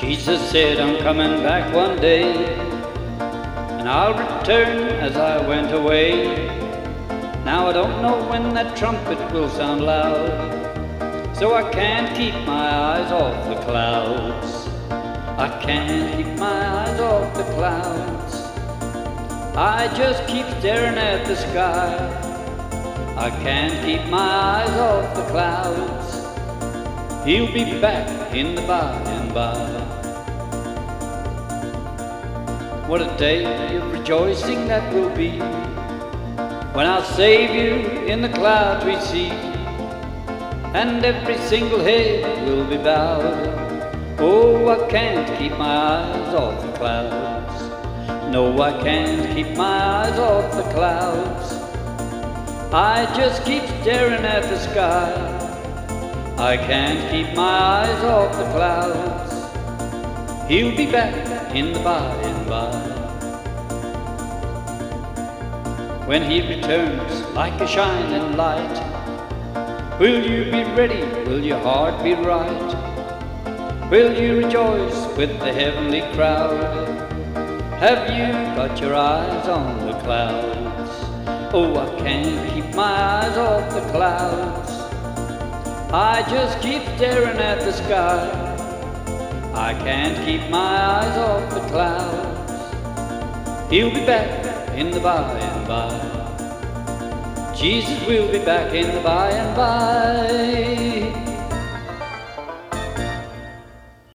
Jesus said, I'm coming back one day, and I'll return as I went away. Now I don't know when that trumpet will sound loud, so I can't keep my eyes off the clouds. I can't keep my eyes off the clouds. I just keep staring at the sky. I can't keep my eyes off the clouds. He'll be back in the by and by. What a day of rejoicing that will be, when our Savior in the clouds we see, and every single head will be bowed. Oh, I can't keep my eyes off the clouds. No, I can't keep my eyes off the clouds. I just keep staring at the sky. I can't keep my eyes off the clouds. He'll be back in the by and by. When he returns like a shining light, will you be ready? Will your heart be right? Will you rejoice with the heavenly crowd? Have you got your eyes on the clouds? Oh, I can't keep my eyes off the clouds. I just keep staring at the sky. I can't keep my eyes off the clouds. He'll be back in the by and by. Jesus will be back in the by and by.